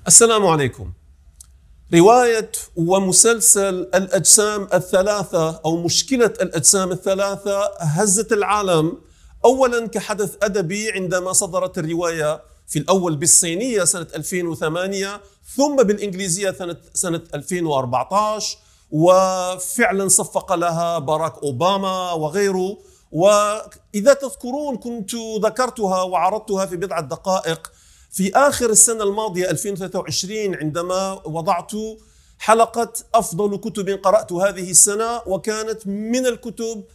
السلام عليكم. رواية ومسلسل الأجسام الثلاثة أو مشكلة الأجسام الثلاثة هزت العالم، أولا كحدث أدبي عندما صدرت الرواية في الأول بالصينية سنة 2008 ثم بالإنجليزية سنة 2014، وفعلا صفق لها باراك أوباما وغيره. وإذا تذكرون كنت ذكرتها وعرضتها في بضعة دقائق في آخر السنة الماضية 2023 عندما وضعت حلقة أفضل كتب قرأت هذه السنة، وكانت من الكتب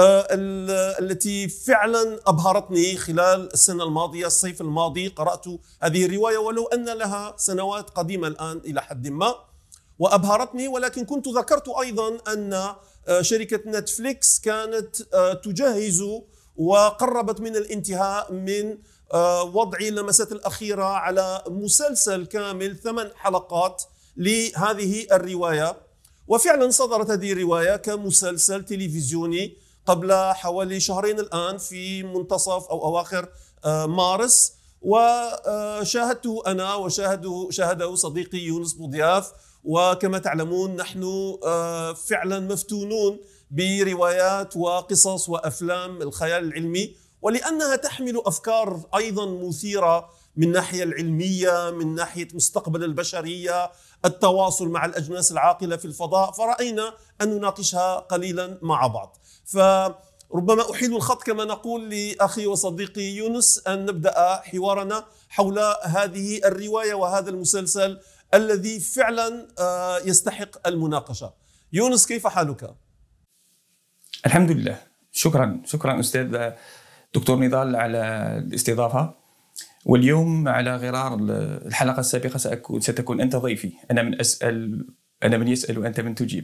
التي فعلا أبهرتني خلال السنة الماضية. الصيف الماضي قرأت هذه الرواية ولو أن لها سنوات قديمة الآن إلى حد ما، وأبهرتني. ولكن كنت ذكرت أيضا أن شركة نتفليكس كانت تجهز وقربت من الانتهاء من وضع اللمسات الأخيرة على مسلسل كامل 8 حلقات لهذه الرواية، وفعلا صدرت هذه الرواية كمسلسل تلفزيوني قبل حوالي شهرين الآن في منتصف أو أواخر مارس، وشاهدته أنا وشاهده صديقي يونس بوضياف. وكما تعلمون نحن فعلا مفتونون بروايات وقصص وأفلام الخيال العلمي، ولأنها تحمل أفكار أيضا مثيرة من الناحية العلمية، من ناحية مستقبل البشرية، التواصل مع الأجناس العاقلة في الفضاء، فرأينا أن نناقشها قليلا مع بعض. فربما أحيل الخط كما نقول لأخي وصديقي يونس أن نبدأ حوارنا حول هذه الرواية وهذا المسلسل الذي فعلا يستحق المناقشة. يونس، كيف حالك؟ الحمد لله، شكرا أستاذ دكتور نضال على الاستضافة. واليوم على غرار الحلقة السابقة ستكون أنت ضيفي، أنا من يسأل وأنت من تجيب.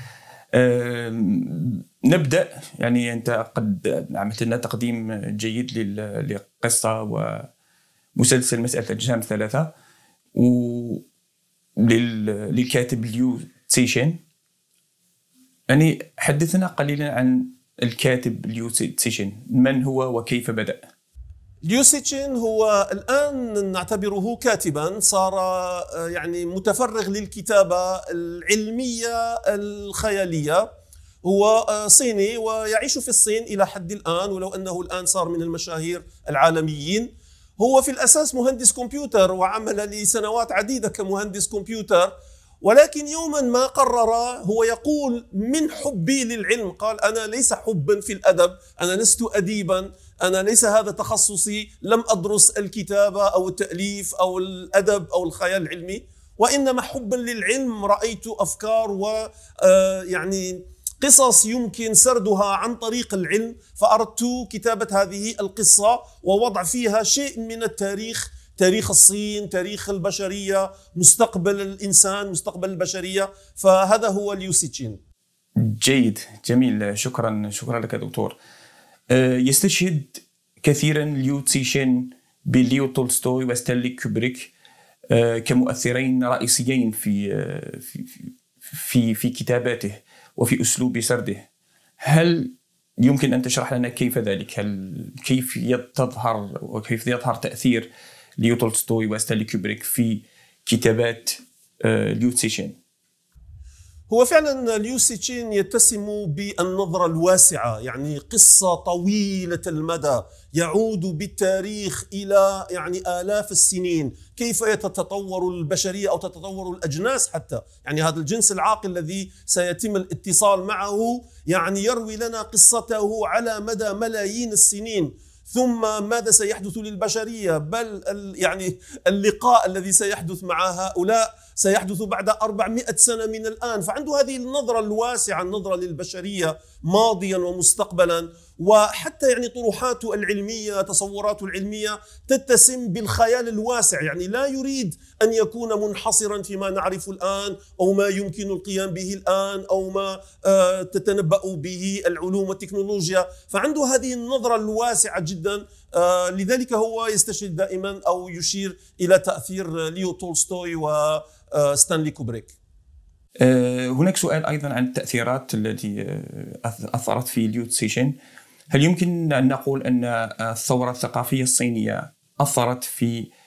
نبدأ. يعني أنت قد عملت لنا تقديم جيد لقصة ومسلسل مسألة الأجسام الثلاثة للكاتب ليو تسيشين. يعني حدثنا قليلا عن الكاتب ليو تسيشين، من هو وكيف بدأ؟ ليو تسيشين هو الآن نعتبره كاتبا، صار يعني متفرغ للكتابة العلمية الخيالية. هو صيني ويعيش في الصين إلى حد الآن، ولو أنه الآن صار من المشاهير العالميين. هو في الأساس مهندس كمبيوتر وعمل لسنوات عديدة كمهندس كمبيوتر، ولكن يوما ما قرر، هو يقول من حبي للعلم، قال أنا ليس حبا في الأدب، أنا لست أديبا، أنا ليس هذا تخصصي، لم أدرس الكتابة أو التأليف أو الأدب أو الخيال العلمي، وإنما حبا للعلم رأيت أفكار ويعني قصص يمكن سردها عن طريق العلم، فأردت كتابة هذه القصة ووضع فيها شيء من التاريخ، تاريخ الصين، تاريخ البشرية، مستقبل الإنسان، مستقبل البشرية. فهذا هو ليو تسيشين. جيد، جميل، شكرا لك دكتور. يستشهد كثيرا ليو تسيشين بليو تولستوي وستانلي كوبريك كمؤثرين رئيسيين في كتاباته وفي أسلوب سرده. هل يمكن أن تشرح لنا كيف ذلك؟ كيف يظهر تأثير ليو تولستوي وستانلي كوبريك في كتابات ليو تسيشين؟ هو فعلا ليو تسيشين يتسم بالنظرة الواسعة، يعني قصة طويلة المدى يعود بالتاريخ إلى يعني آلاف السنين، كيف تتطور البشرية أو تتطور الأجناس حتى، يعني هذا الجنس العاقل الذي سيتم الاتصال معه، يعني يروي لنا قصته على مدى ملايين السنين. ثم ماذا سيحدث للبشرية، بل يعني اللقاء الذي سيحدث مع هؤلاء سيحدث بعد 400 سنة من الآن. فعنده هذه النظرة الواسعة، النظرة للبشرية ماضيا ومستقبلا، وحتى يعني طروحاته العلمية، تصوراته العلمية تتسم بالخيال الواسع، يعني لا يريد أن يكون منحصرا فيما نعرف الآن أو ما يمكن القيام به الآن أو ما تتنبأ به العلوم والتكنولوجيا. فعنده هذه النظرة الواسعة جدا، لذلك هو يستشهد دائما أو يشير إلى تأثير ليو تولستوي وستانلي كوبريك. هناك سؤال أيضا عن التأثيرات التي أثرت في ليو تسيشين. هل يمكن أن نقول أن الثورة الثقافية الصينية أثرت في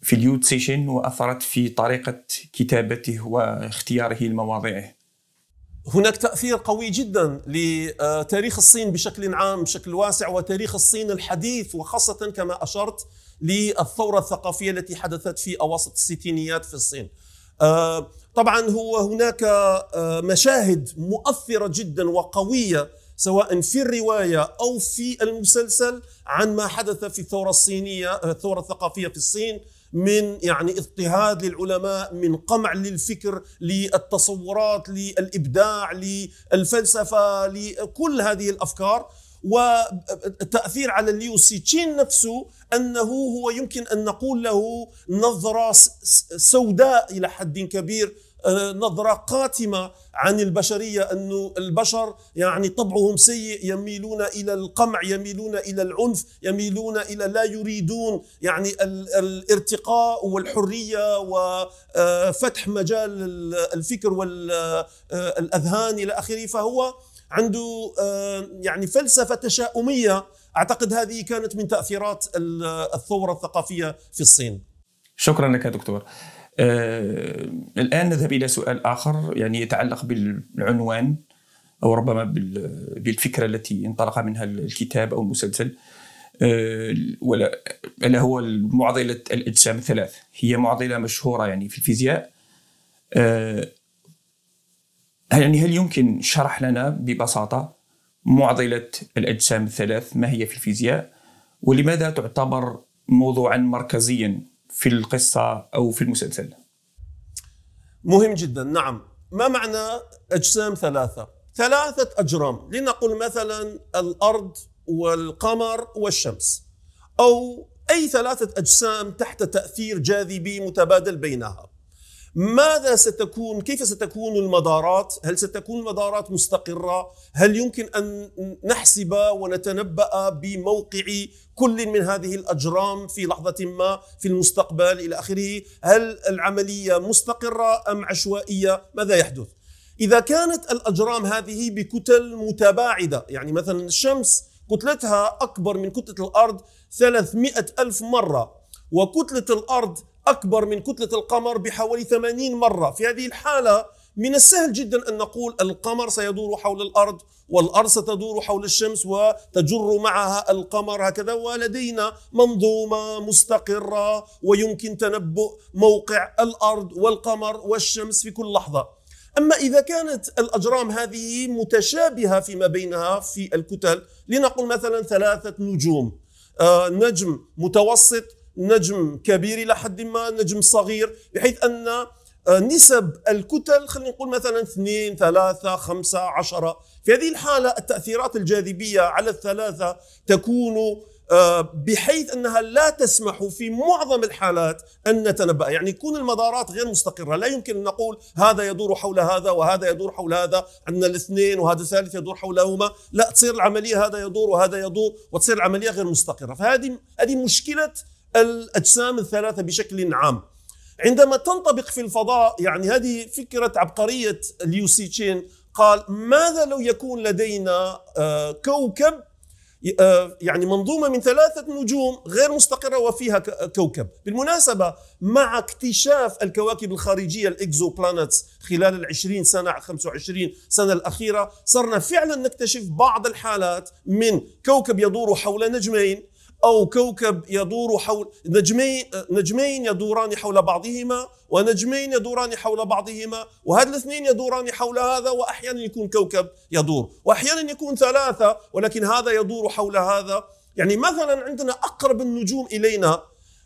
في ليو تسيشين وأثرت في طريقة كتابته واختياره لمواضيعه؟ هناك تأثير قوي جدا لتاريخ الصين بشكل عام بشكل واسع، وتاريخ الصين الحديث، وخاصة كما أشرت للثورة الثقافية التي حدثت في أواسط الستينيات في الصين. طبعا هناك مشاهد مؤثرة جدا وقوية سواء في الرواية أو في المسلسل عن ما حدث في الثورة الصينية، الثورة الثقافية في الصين، من يعني اضطهاد للعلماء، من قمع للفكر، للتصورات، للإبداع، للفلسفة، لكل هذه الأفكار. والتأثير على ليو سيتشين نفسه أنه هو يمكن أن نقول له نظرة سوداء إلى حد كبير، نظرة قاتمة عن البشرية، أنه البشر يعني طبعهم سيء، يميلون إلى القمع، يميلون إلى العنف، يميلون إلى لا يريدون يعني الارتقاء والحرية وفتح مجال الفكر والأذهان إلى آخره. فهو عنده يعني فلسفة تشاؤمية، أعتقد هذه كانت من تأثيرات الثورة الثقافية في الصين. شكرا لك دكتور. الآن نذهب إلى سؤال آخر يعني يتعلق بالعنوان أو ربما بالفكرة التي انطلق منها الكتاب أو المسلسل، ألا هو معضلة الأجسام الثلاث. هي معضلة مشهورة يعني في الفيزياء. يعني هل يمكن شرح لنا ببساطة معضلة الأجسام الثلاث ما هي في الفيزياء، ولماذا تعتبر موضوعا مركزيا في القصة أو في المسلسل؟ مهم جدا. نعم، ما معنى أجسام ثلاثة؟ ثلاثة أجرام، لنقل مثلا الأرض والقمر والشمس، أو أي ثلاثة أجسام تحت تأثير جاذبي متبادل بينها. ماذا ستكون؟ كيف ستكون المدارات؟ هل ستكون المدارات مستقرة؟ هل يمكن أن نحسب ونتنبأ بموقع كل من هذه الأجرام في لحظة ما في المستقبل إلى آخره؟ هل العملية مستقرة أم عشوائية؟ ماذا يحدث؟ إذا كانت الأجرام هذه بكتل متباعدة، يعني مثلا الشمس كتلتها أكبر من كتلة الأرض 300,000 مرة، وكتلة الأرض أكبر من كتلة القمر بحوالي 80 مرة، في هذه الحالة من السهل جدا أن نقول القمر سيدور حول الأرض، والأرض ستدور حول الشمس وتجر معها القمر هكذا، ولدينا منظومة مستقرة ويمكن تنبؤ موقع الأرض والقمر والشمس في كل لحظة. أما إذا كانت الأجرام هذه متشابهة فيما بينها في الكتل، لنقل مثلا ثلاثة نجوم، نجم متوسط، نجم كبير إلى حد ما، نجم صغير، بحيث أن نسب الكتل خلينا نقول مثلا 2 3 5 10. في هذه الحالة التأثيرات الجاذبية على الثلاثة تكون بحيث أنها لا تسمح في معظم الحالات أن نتنبأ، يعني يكون المدارات غير مستقرة، لا يمكن أن نقول هذا يدور حول هذا وهذا يدور حول هذا، عندنا الاثنين وهذا الثالث يدور حولهما، لا، تصير العملية هذا يدور وهذا يدور وتصير العملية غير مستقرة. فهذه مشكلة الأجسام الثلاثة بشكل عام. عندما تنطبق في الفضاء، يعني هذه فكرة عبقرية ليو سيتشين، قال ماذا لو يكون لدينا كوكب، يعني منظومة من 3 نجوم غير مستقرة وفيها كوكب. بالمناسبة مع اكتشاف الكواكب الخارجية الإكزو بلانتس خلال 20 سنة 25 سنة الأخيرة، صرنا فعلا نكتشف بعض الحالات من كوكب يدور حول نجمين، أو كوكب يدور حول نجمين يدوران حول بعضهما، ونجمين يدوران حول بعضهما، وهذا الاثنين يدوران حول هذا، وأحيانا يكون كوكب يدور، وأحيانا يكون 3 ولكن هذا يدور حول هذا. يعني مثلا عندنا أقرب النجوم إلينا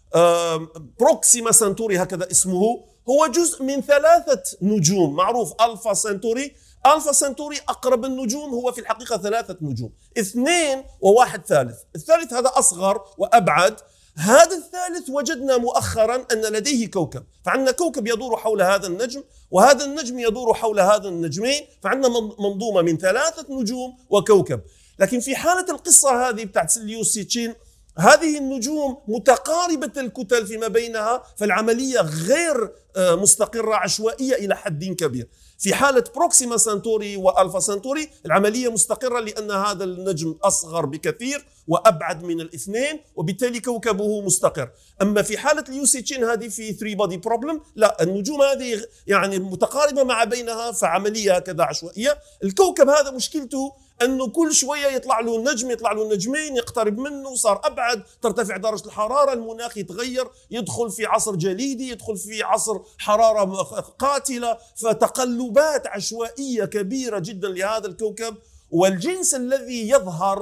بروكسيما سنتوري هكذا اسمه، هو جزء من 3 نجوم معروف، ألفا سنتوري. ألفا سنتوري أقرب النجوم هو في الحقيقة 3 نجوم، 2 وواحد ثالث. الثالث هذا أصغر وأبعد. هذا الثالث وجدنا مؤخرا أن لديه كوكب، فعندنا كوكب يدور حول هذا النجم، وهذا النجم يدور حول هذا النجمين، فعندنا منظومة من 3 نجوم وكوكب. لكن في حالة القصة هذه بتاعت ليو سيتشين، هذه النجوم متقاربة الكتل فيما بينها، فالعملية غير مستقرة، عشوائية إلى حد كبير. في حالة بروكسيما سنتوري وألفا سنتوري العملية مستقرة، لأن هذا النجم أصغر بكثير وأبعد من الاثنين، وبالتالي كوكبه مستقر. أما في حالة اليوسيتشين هذه في 3 body problem، لا، النجوم هذه يعني متقاربة مع بينها، فعملية هكذا عشوائية. الكوكب هذا مشكلته أنه كل شوية يطلع له نجم، يطلع له نجمين، يقترب منه، صار أبعد، ترتفع درجة الحرارة، المناخ يتغير، يدخل في عصر جليدي، يدخل في عصر حرارة قاتلة، فتقلبات عشوائية كبيرة جدا لهذا الكوكب. والجنس الذي يظهر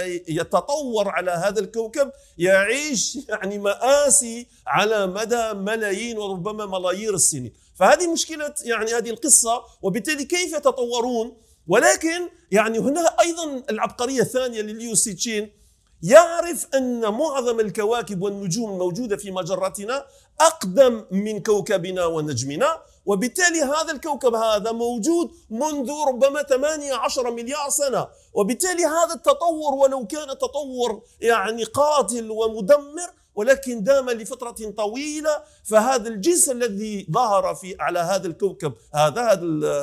ويتطور على هذا الكوكب يعيش يعني مآسي على مدى ملايين وربما ملايير السنين. فهذه مشكلة يعني هذه القصة، وبالتالي كيف يتطورون. ولكن يعني هنا أيضا العبقرية الثانية لليوسيتشين، يعرف أن معظم الكواكب والنجوم الموجودة في مجرتنا أقدم من كوكبنا ونجمنا، وبالتالي هذا الكوكب هذا موجود منذ ربما 18 مليار سنة، وبالتالي هذا التطور ولو كان تطور يعني قاتل ومدمر ولكن دام لفترة طويلة، فهذا الجنس الذي ظهر على هذا الكوكب هذا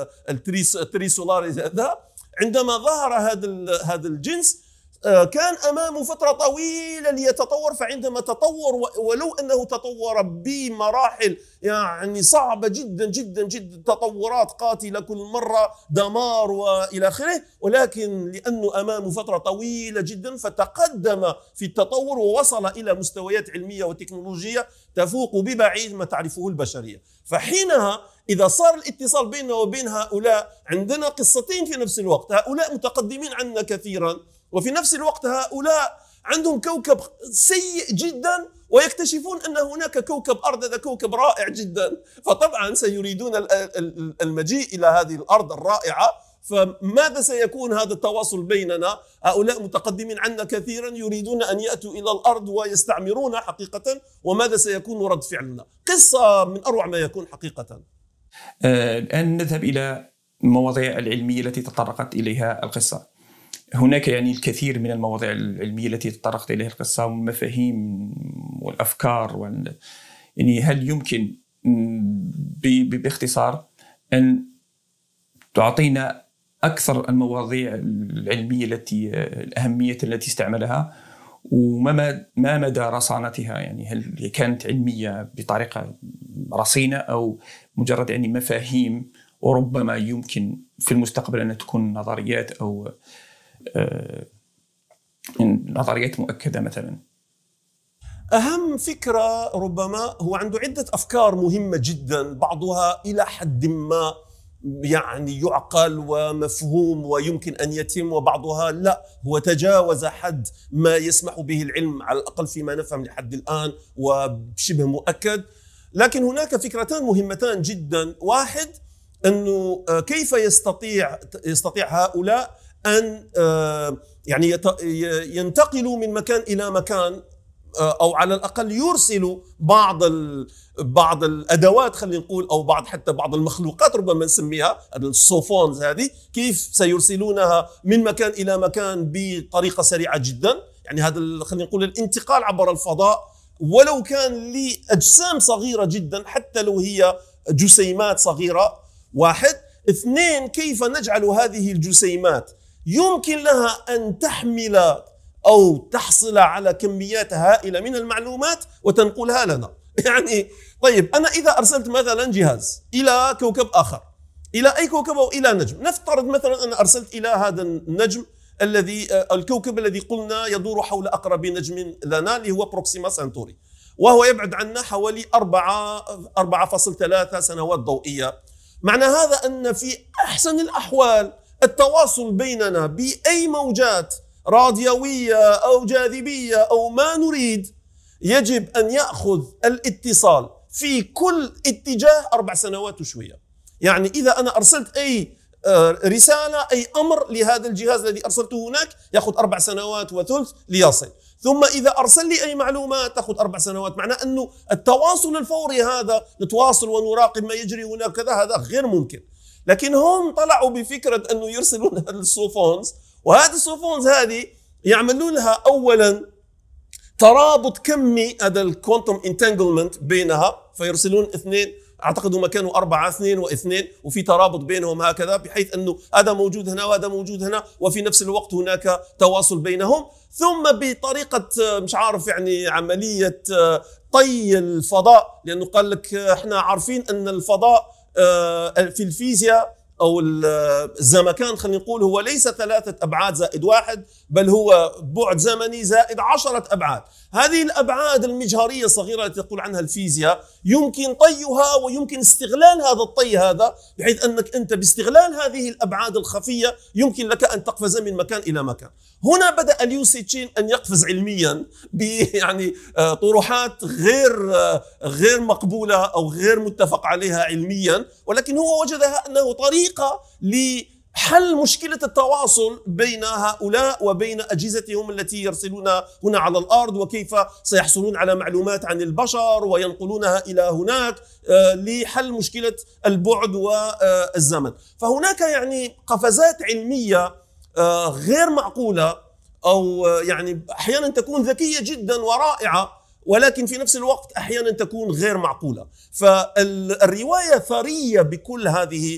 التريسولاريس هذا، عندما ظهر هذا الجنس كان أمامه فترة طويلة ليتطور. فعندما تطور ولو أنه تطور بمراحل يعني صعبة جدا جدا جدا، تطورات قاتلة كل مرة، دمار وإلى آخره، ولكن لأنه أمامه فترة طويلة جدا فتقدم في التطور ووصل إلى مستويات علمية وتكنولوجية تفوق ببعيد ما تعرفه البشرية. فحينها إذا صار الاتصال بيننا وبين هؤلاء، عندنا قصتين في نفس الوقت، هؤلاء متقدمين عنا كثيرا، وفي نفس الوقت هؤلاء عندهم كوكب سيء جدا ويكتشفون أن هناك كوكب أرض، هذا كوكب رائع جدا، فطبعا سيريدون المجيء إلى هذه الأرض الرائعة. فماذا سيكون هذا التواصل بيننا؟ هؤلاء متقدمين عنا كثيرا يريدون أن يأتوا إلى الأرض ويستعمرون حقيقة، وماذا سيكون رد فعلنا؟ قصة من أروع ما يكون حقيقة. الآن نذهب إلى المواضيع العلمية التي تطرقت إليها القصة. هناك يعني الكثير من المواضيع العلمية التي تطرقت إليها القصة والمفاهيم والأفكار يعني هل يمكن باختصار أن تعطينا أكثر المواضيع العلمية الأهمية التي استعملها، وما مدى رصانتها؟ يعني هل كانت علمية بطريقة رصينة أو مجرد يعني مفاهيم وربما يمكن في المستقبل أن تكون نظريات أو نظريات مؤكدة مثلا؟ أهم فكرة ربما هو عنده عدة أفكار مهمة جدا، بعضها إلى حد ما يعني يعقل ومفهوم ويمكن أن يتم، وبعضها لا، هو تجاوز حد ما يسمح به العلم على الأقل فيما نفهم لحد الآن وشبه مؤكد. لكن هناك فكرتان مهمتان جدا. واحد، أنه كيف يستطيع هؤلاء أن يعني ينتقلوا من مكان إلى مكان، أو على الأقل يرسلوا بعض الأدوات، خلينا نقول، أو حتى بعض المخلوقات ربما نسميها السوفونز هذه، كيف سيرسلونها من مكان إلى مكان بطريقة سريعة جدا. يعني هذا خلينا نقول الانتقال عبر الفضاء، ولو كان لأجسام صغيرة جدا حتى لو هي جسيمات صغيرة. واحد. اثنين، كيف نجعل هذه الجسيمات يمكن لها أن تحمل أو تحصل على كميات هائلة من المعلومات وتنقلها لنا. يعني طيب، أنا إذا أرسلت مثلا جهاز إلى كوكب آخر، إلى أي كوكب أو إلى نجم، نفترض مثلا أنا أرسلت إلى هذا النجم الكوكب الذي قلنا يدور حول أقرب نجم لنا اللي هو بروكسيما سنتوري، وهو يبعد عنا حوالي 4.3 سنوات ضوئية. معنى هذا أن في أحسن الأحوال التواصل بيننا بأي موجات راديوية أو جاذبية أو ما نريد يجب أن يأخذ الاتصال في كل اتجاه 4 سنوات وشوية. يعني إذا أنا أرسلت أي رسالة، أي أمر لهذا الجهاز الذي أرسلته هناك، يأخذ 4 سنوات وثلث ليصل. ثم إذا أرسل لي أي معلومات تأخذ 4 سنوات. معناه أنه التواصل الفوري هذا، نتواصل ونراقب ما يجري هناك كذا، هذا غير ممكن. لكن هم طلعوا بفكرة أنه يرسلون السوفونز، وهذه السوفونز هذه يعملون لها أولا ترابط كمي، هذا الكوانتم انتانجلمنت بينها، فيرسلون اثنين، اعتقد هم كانوا 4 2 و2 وفي ترابط بينهم هكذا، بحيث انه هذا موجود هنا وهذا موجود هنا، وفي نفس الوقت هناك تواصل بينهم. ثم بطريقه مش عارف يعني عمليه طي الفضاء، لانه قال لك احنا عارفين ان الفضاء في الفيزياء أو الزمكان خلينا نقول هو ليس 3 أبعاد زائد 1، بل هو بعد زمني زائد 10 أبعاد. هذه الأبعاد المجهرية الصغيرة التي تقول عنها الفيزياء يمكن طيها ويمكن استغلال هذا الطي هذا، بحيث أنك أنت باستغلال هذه الأبعاد الخفية يمكن لك أن تقفز من مكان إلى مكان. هنا بدأ ليو سيتشين أن يقفز علميا يعني طروحات غير مقبولة أو غير متفق عليها علميا، ولكن هو وجدها أنه طريقة لحل مشكلة التواصل بين هؤلاء وبين أجهزتهم التي يرسلونها هنا على الأرض، وكيف سيحصلون على معلومات عن البشر وينقلونها إلى هناك لحل مشكلة البعد والزمن. فهناك يعني قفزات علمية غير معقولة، أو يعني أحيانا تكون ذكية جدا ورائعة، ولكن في نفس الوقت أحيانا تكون غير معقولة. فالرواية ثرية بكل هذه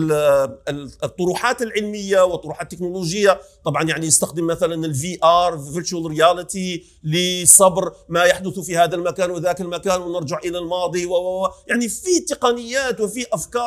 الطروحات العلمية والطروحات التكنولوجية. طبعا يعني يستخدم مثلا الفي ار فيرتشوال رياليتي لصبر ما يحدث في هذا المكان وذاك المكان ونرجع إلى الماضي يعني في تقنيات وفي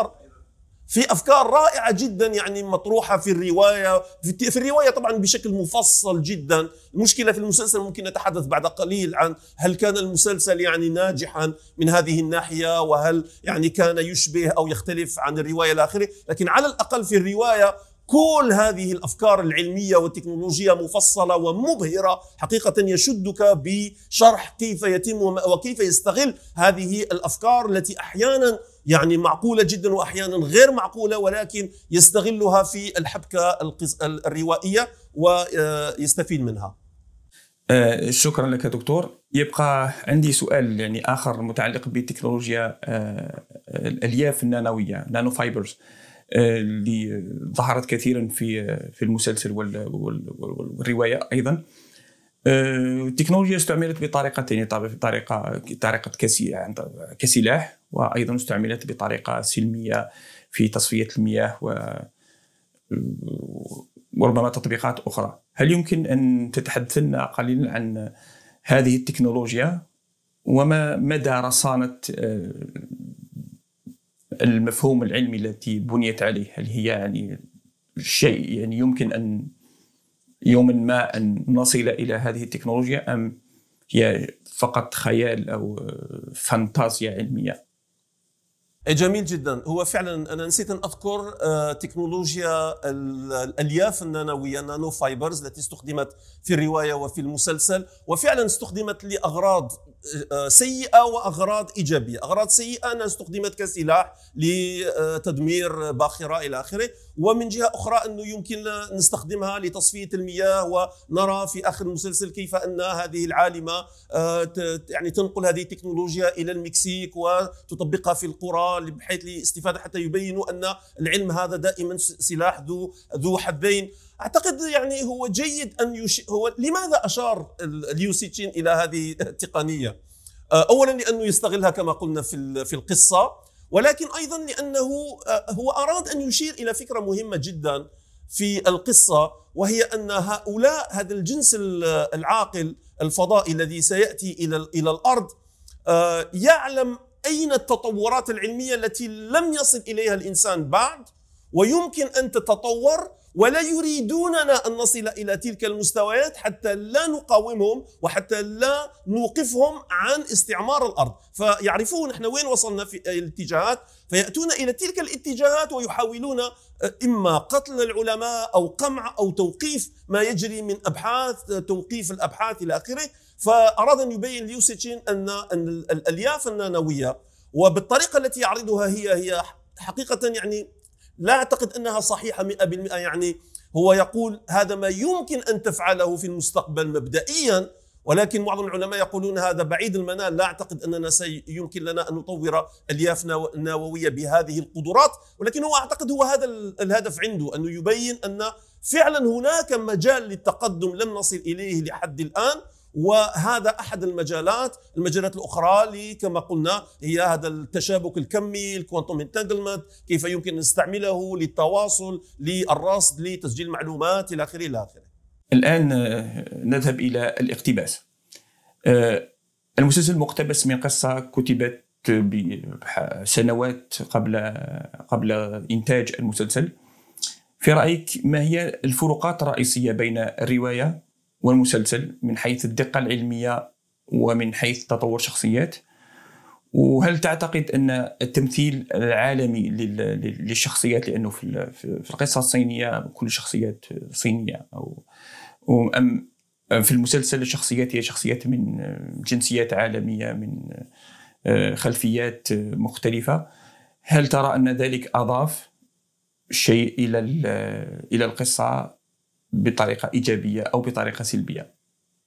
أفكار رائعة جدا يعني مطروحة في الرواية. في الرواية طبعا بشكل مفصل جدا. المشكلة في المسلسل ممكن نتحدث بعد قليل عن هل كان المسلسل يعني ناجحا من هذه الناحية، وهل يعني كان يشبه أو يختلف عن الرواية إلى آخره. لكن على الأقل في الرواية كل هذه الأفكار العلمية والتكنولوجية مفصلة ومبهرة حقيقة، يشدك بشرح كيف يتم وكيف يستغل هذه الأفكار التي أحيانا يعني معقولة جدا وأحيانا غير معقولة، ولكن يستغلها في الحبكة الروائية ويستفيد منها. شكرا لك دكتور. يبقى عندي سؤال يعني آخر متعلق بتكنولوجيا الألياف النانوية، نانو فايبرز، اللي ظهرت كثيرا في المسلسل والرواية أيضا. التكنولوجيا استعملت بطريقتين، طريقة كسلاح، وأيضا استعملت بطريقة سلمية في تصفية المياه وربما تطبيقات أخرى. هل يمكن أن تتحدث لنا قليلا عن هذه التكنولوجيا وما مدى رصانة المفهوم العلمي التي بنيت عليه؟ هل هي يعني شيء يعني يمكن أن يوما ما أن نصل إلى هذه التكنولوجيا، أم هي فقط خيال أو فانتازيا علمية؟ جميل جدا. هو فعلا أنا نسيت أن أذكر تكنولوجيا الألياف النانوية، نانو فايبرز، التي استخدمت في الرواية وفي المسلسل، وفعلا استخدمت لأغراض سيئة وأغراض إيجابية. أغراض سيئة أنها استخدمت كسلاح لتدمير باخرة إلى آخره، ومن جهة أخرى أنه يمكن نستخدمها لتصفية المياه. ونرى في آخر المسلسل كيف أن هذه العالمة يعني تنقل هذه التكنولوجيا إلى المكسيك وتطبقها في القرى بحيث لاستفادة، حتى يبينوا أن العلم هذا دائما سلاح ذو حدين. أعتقد يعني هو جيد أن هو لماذا أشار ليو سيتشين إلى هذه التقنية؟ أولا لأنه يستغلها كما قلنا في القصة، ولكن أيضا لأنه هو أراد أن يشير إلى فكرة مهمة جدا في القصة، وهي أن هذا الجنس العاقل الفضائي الذي سيأتي إلى الأرض يعلم أين التطورات العلمية التي لم يصل إليها الإنسان بعد، ويمكن أن تتطور، ولا يريدوننا أن نصل إلى تلك المستويات حتى لا نقاومهم وحتى لا نوقفهم عن استعمار الأرض. فيعرفون نحن وين وصلنا في الاتجاهات، فيأتون إلى تلك الاتجاهات ويحاولون إما قتل العلماء أو قمع أو توقيف ما يجري من أبحاث، توقيف الأبحاث إلى آخره. فأراد أن يبين ليو سيتشين أن الألياف النانوية وبالطريقة التي يعرضها هي حقيقة يعني لا أعتقد أنها صحيحة 100%. يعني هو يقول هذا ما يمكن أن تفعله في المستقبل مبدئيا، ولكن معظم العلماء يقولون هذا بعيد المنال. لا أعتقد أننا يمكن لنا أن نطور ألياف نووية بهذه القدرات، ولكن هو أعتقد هو هذا الهدف عنده، أنه يبين أن فعلا هناك مجال للتقدم لم نصل إليه لحد الآن، وهذا أحد المجالات الأخرى اللي كما قلنا هي هذا التشابك الكمي، الكوانتم انتانجلمنت، كيف يمكن نستعمله للتواصل، للرصد، لتسجيل معلومات إلى آخره إلى آخره. الآن نذهب إلى الاقتباس. المسلسل مقتبس من قصة كتبت بسنوات قبل إنتاج المسلسل. في رأيك ما هي الفروقات الرئيسية بين الرواية والمسلسل من حيث الدقة العلمية ومن حيث تطور شخصيات؟ وهل تعتقد أن التمثيل العالمي للشخصيات، لأنه في القصة الصينية كل شخصيات صينية، أم في المسلسل الشخصيات هي شخصيات من جنسيات عالمية من خلفيات مختلفة، هل ترى أن ذلك أضاف شيء إلى القصة بطريقة إيجابية أو بطريقة سلبية؟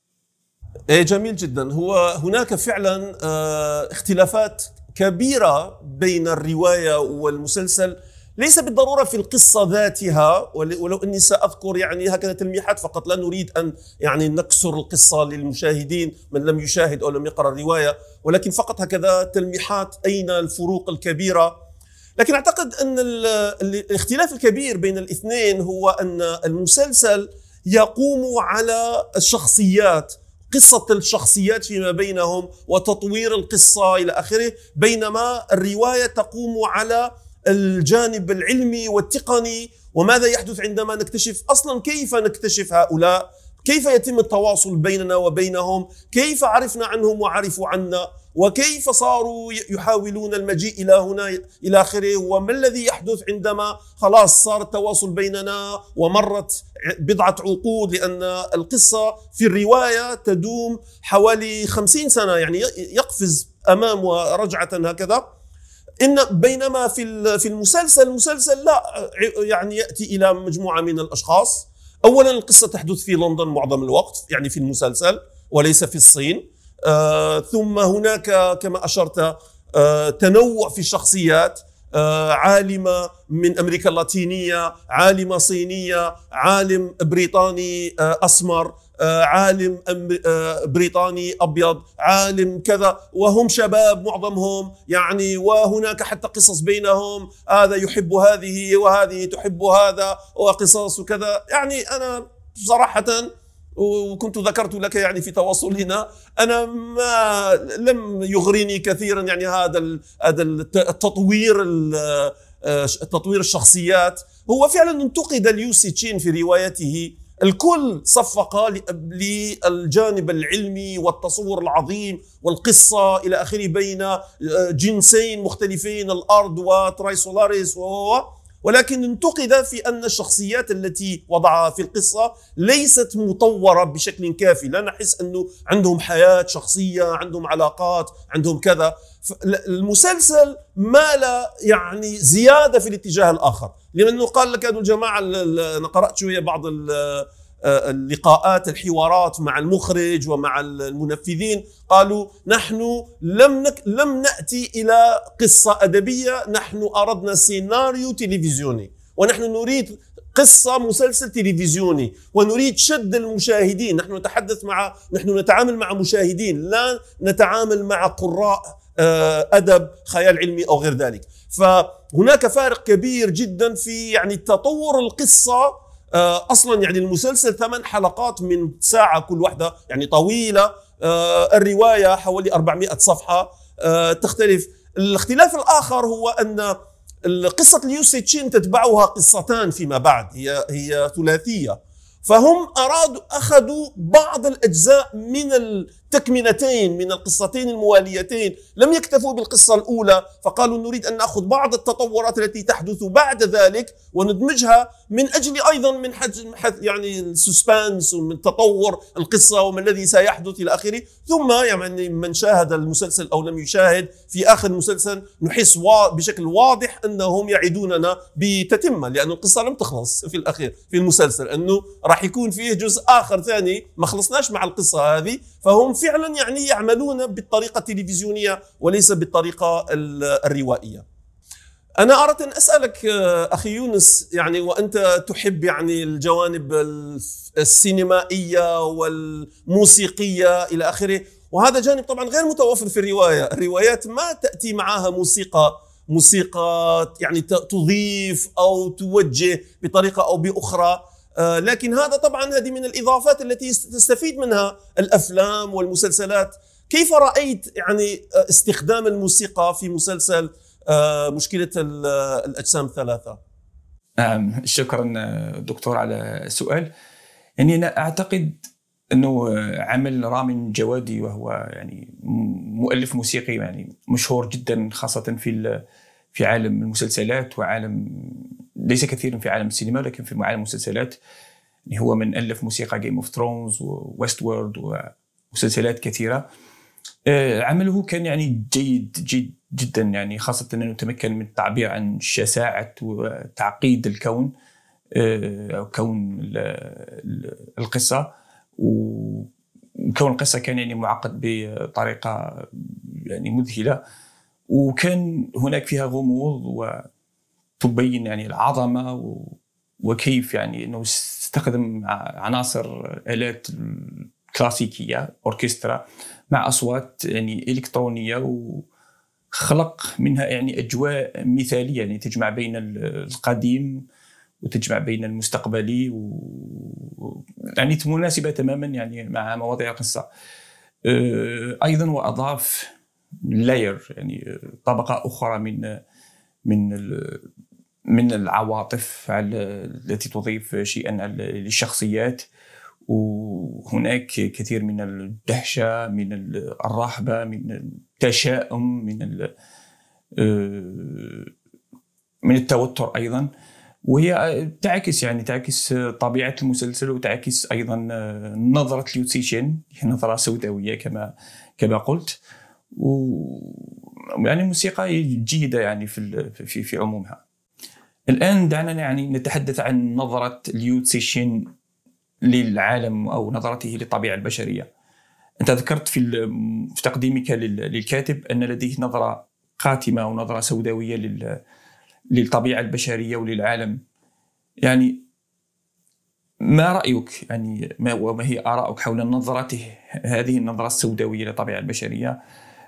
جميل جدا. هو هناك فعلا اختلافات كبيرة بين الرواية والمسلسل، ليس بالضرورة في القصة ذاتها، ولو أني سأذكر يعني هكذا تلميحات فقط، لا نريد أن يعني نكسر القصة للمشاهدين من لم يشاهد أو لم يقرأ الرواية، ولكن فقط هكذا تلميحات أين الفروق الكبيرة. لكن أعتقد أن الاختلاف الكبير بين الاثنين هو أن المسلسل يقوم على الشخصيات، قصة الشخصيات فيما بينهم وتطوير القصة إلى آخره، بينما الرواية تقوم على الجانب العلمي والتقني، وماذا يحدث عندما نكتشف أصلا، كيف نكتشف هؤلاء، كيف يتم التواصل بيننا وبينهم، كيف عرفنا عنهم وعرفوا عنا، وكيف صاروا يحاولون المجيء إلى هنا إلى آخره، وما الذي يحدث عندما خلاص صار التواصل بيننا ومرت بضعة عقود، لأن القصة في الرواية تدوم حوالي 50 سنة، يعني يقفز أمام ورجعة هكذا. بينما في المسلسل لا، يعني يأتي إلى مجموعة من الأشخاص. أولا القصة تحدث في لندن معظم الوقت، يعني في المسلسل، وليس في الصين. ثم هناك كما أشرت تنوع في الشخصيات، عالمة من أمريكا اللاتينية، عالمة صينية، عالم بريطاني أسمر، عالم بريطاني أبيض، عالم كذا، وهم شباب معظمهم يعني، وهناك حتى قصص بينهم، هذا يحب هذه وهذه تحب هذا، وقصص وكذا. يعني أنا صراحة، وكنت ذكرت لك يعني في تواصلنا، أنا ما لم يغريني كثيرا يعني هذا التطوير الشخصيات. هو فعلا انتقد ليو سي-تشين في روايته، الكل صفق للجانب العلمي والتصور العظيم والقصة إلى آخره بين جنسين مختلفين، الأرض وترايسولاريس ولكن انتقد في أن الشخصيات التي وضعها في القصة ليست مطورة بشكل كافي، لا نحس أنه عندهم حياة شخصية، عندهم علاقات، عندهم كذا. المسلسل مال يعني زيادة في الاتجاه الآخر، لأنه قال لك هذو الجماعة، أنا قرأت شوية بعض اللقاءات الحوارات مع المخرج ومع المنفذين، قالوا نحن لم نأتي إلى قصة أدبية، نحن أردنا سيناريو تلفزيوني، ونحن نريد قصة مسلسل تلفزيوني، ونريد شد المشاهدين. نحن نتعامل مع مشاهدين، لا نتعامل مع قراء أدب خيال علمي أو غير ذلك. فهناك فارق كبير جدا في يعني تطور القصة. أصلا يعني المسلسل 8 حلقات من ساعة كل واحدة، يعني طويلة. الرواية حوالي 400 صفحة، تختلف. الاختلاف الآخر هو أن قصة ليو سي-تشين تتبعها قصتان فيما بعد، هي ثلاثية، فهم أخذوا بعض الأجزاء من التكملتين من القصتين المواليتين، لم يكتفوا بالقصة الأولى، فقالوا نريد أن نأخذ بعض التطورات التي تحدث بعد ذلك وندمجها من أجل أيضا من يعني السسبانس ومن تطور القصة وما الذي سيحدث إلى آخره. ثم يعني من شاهد المسلسل أو لم يشاهد، في آخر المسلسل نحس بشكل واضح أنهم يعدوننا بتتمة، لأن القصة لم تخلص في الأخير في المسلسل، أنه راح يكون فيه جزء آخر ثاني ما خلصناش مع القصة هذه. فهم فعلا يعني يعملون بالطريقة التلفزيونية وليس بالطريقة الروائية. أنا أردت أن أسألك أخي يونس، يعني وأنت تحب يعني الجوانب السينمائية والموسيقية إلى آخره، وهذا جانب طبعا غير متوفر في الرواية. الروايات ما تأتي معها موسيقى يعني تضيف أو توجه بطريقة أو بأخرى، لكن هذا طبعا هذه من الإضافات التي تستفيد منها الأفلام والمسلسلات. كيف رأيت يعني استخدام الموسيقى في مسلسل مشكلة الأجسام الثلاثة؟ نعم، شكرا دكتور على السؤال. يعني أنا أعتقد أنه عمل رامين جوادي، وهو يعني مؤلف موسيقي يعني مشهور جدا، خاصة في عالم المسلسلات، وعالم ليس كثيرا في عالم السينما لكن في عالم المسلسلات. يعني هو من ألف موسيقى جيم اوف ثرونز وويست وورد ومسلسلات كثيرة. عمله كان يعني جيد جدا، يعني خاصة أنه تمكن من التعبير عن شساعة وتعقيد الكون أو كون القصة، وكون القصة كان يعني معقد بطريقة يعني مذهلة، وكان هناك فيها غموض وتبين يعني العظمة وكيف يعني أنه استخدم عناصر آلات كلاسيكية، أوركسترا مع أصوات يعني إلكترونية، وخلق منها يعني أجواء مثالية، يعني تجمع بين القديم وتجمع بين المستقبلي يعني مناسبة تماما يعني مع مواضيع القصة. أيضا وأضاف لاير، يعني طبقة أخرى من العواطف التي تضيف شيئا للشخصيات، وهناك كثير من الدهشة، من الرهبة، من التشاؤم، من التوتر أيضا. وهي تعكس طبيعة المسلسل، وتعكس أيضا نظرة ليو تسيشين، نظرة سوداوية كما قلت. يعني موسيقى جيدة يعني في عمومها. الآن دعنا يعني نتحدث عن نظرة ليو تسيشين للعالم أو نظرته للطبيعة البشرية. أنت ذكرت في تقديمك للكاتب أن لديه نظرة قاتمة ونظرة سوداوية للطبيعة البشرية وللعالم. يعني ما رأيك، يعني وما هي آراءك حول نظرته، هذه النظرة السوداوية للطبيعة البشرية؟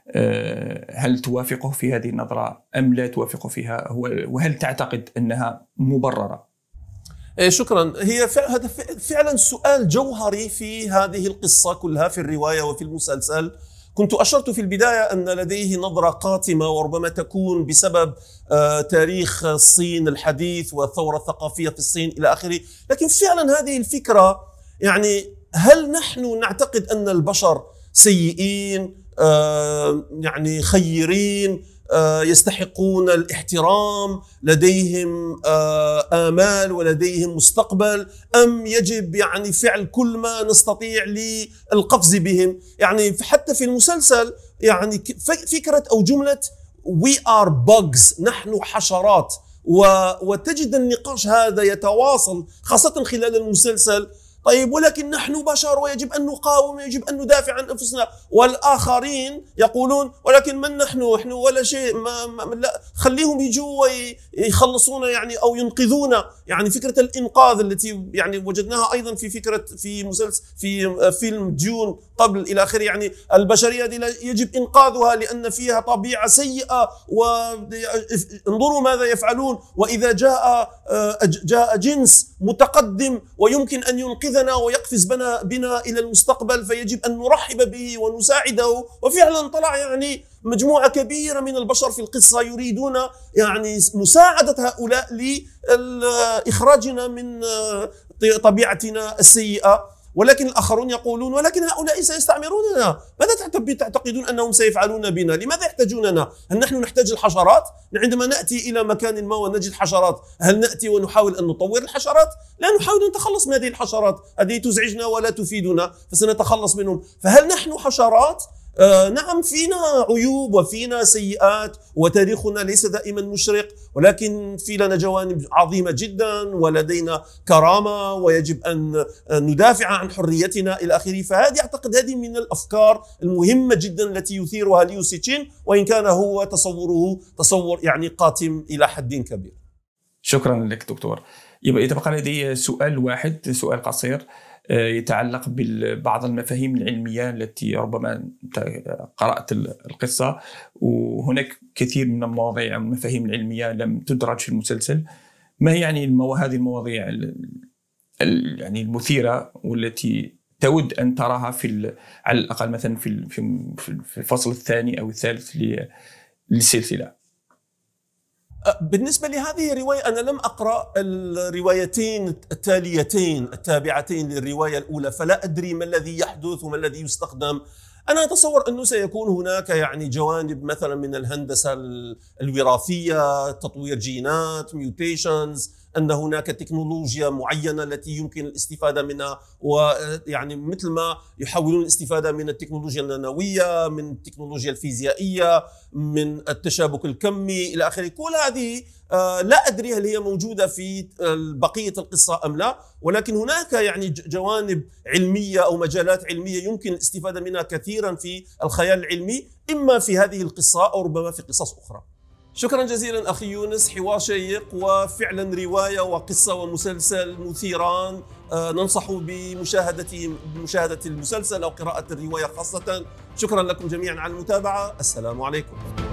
هل توافقه في هذه النظرة أم لا توافقه فيها؟ وهل تعتقد أنها مبررة؟ شكرا. هذا فعلا سؤال جوهري في هذه القصة كلها، في الرواية وفي المسلسل. كنت أشرت في البداية أن لديه نظرة قاتمة، وربما تكون بسبب تاريخ الصين الحديث والثورة الثقافية في الصين إلى آخره. لكن فعلا هذه الفكرة، يعني هل نحن نعتقد أن البشر سيئين، يعني خيرين، يستحقون الاحترام، لديهم آمال ولديهم مستقبل، أم يجب يعني فعل كل ما نستطيع للقفز بهم؟ يعني حتى في المسلسل يعني فكرة أو جملة we are bugs، نحن حشرات، وتجد النقاش هذا يتواصل خاصة خلال المسلسل. طيب ولكن نحن بشر ويجب أن نقاوم ويجب أن ندافع عن أنفسنا، والآخرين يقولون ولكن من نحن ولا شيء، لا خليهم يجوا ويخلصونا يعني أو ينقذونا. يعني فكرة الإنقاذ التي يعني وجدناها أيضا في مسلسل في فيلم ديون قبل إلى آخره. يعني البشرية دي يجب إنقاذها لأن فيها طبيعة سيئة، وانظروا ماذا يفعلون، وإذا جاء جنس متقدم ويمكن أن ينقذنا ويقفز بنا إلى المستقبل، فيجب أن نرحب به ونساعده. وفعلا طلع يعني مجموعة كبيرة من البشر في القصة يريدون يعني مساعدة هؤلاء لإخراجنا من طبيعتنا السيئة. ولكن الآخرون يقولون ولكن هؤلاء سيستعمروننا، ماذا تعتقدون أنهم سيفعلون بنا؟ لماذا يحتاجوننا؟ هل نحن نحتاج الحشرات؟ عندما نأتي إلى مكان ما ونجد حشرات، هل نأتي ونحاول أن نطور الحشرات؟ لا، نحاول أن نتخلص من هذه الحشرات، هذه تزعجنا ولا تفيدنا، فسنتخلص منهم. فهل نحن حشرات نعم فينا عيوب وفينا سيئات وتاريخنا ليس دائما مشرق، ولكن في لنا جوانب عظيمة جدا ولدينا كرامة ويجب أن ندافع عن حريتنا إلى آخره. فهذه أعتقد هذه من الأفكار المهمة جدا التي يثيرها ليو سيتشين، وإن كان هو تصوره تصور يعني قاتم إلى حد كبير. شكرا لك دكتور. يتبقى لدي سؤال واحد، سؤال قصير يتعلق ببعض المفاهيم العلمية التي ربما قرأت القصة، وهناك كثير من المواضيع والمفاهيم العلمية لم تدرج في المسلسل. ما هي يعني هذه المواضيع يعني المثيرة والتي تود أن تراها على الأقل مثلا في الفصل الثاني أو الثالث للسلسلة؟ بالنسبة لهذه الرواية أنا لم أقرأ الروايتين التاليتين التابعتين للرواية الأولى، فلا أدري ما الذي يحدث وما الذي يستخدم. أنا أتصور أنه سيكون هناك يعني جوانب مثلا من الهندسة الوراثية، تطوير جينات، ميوتيشنز، أن هناك تكنولوجيا معينة التي يمكن الاستفادة منها، ويعني مثل ما يحاولون الاستفادة من التكنولوجيا النانوية، من التكنولوجيا الفيزيائية، من التشابك الكمي إلى آخره. كل هذه لا أدري هل هي موجودة في بقية القصة أم لا، ولكن هناك يعني جوانب علمية أو مجالات علمية يمكن الاستفادة منها كثيرا في الخيال العلمي، إما في هذه القصة أو ربما في قصص أخرى. شكرا جزيلا أخي يونس، حوار شيق وفعلا رواية وقصة ومسلسل مثيران. ننصح بمشاهدة المسلسل أو قراءة الرواية خاصة. شكرا لكم جميعا على المتابعة. السلام عليكم.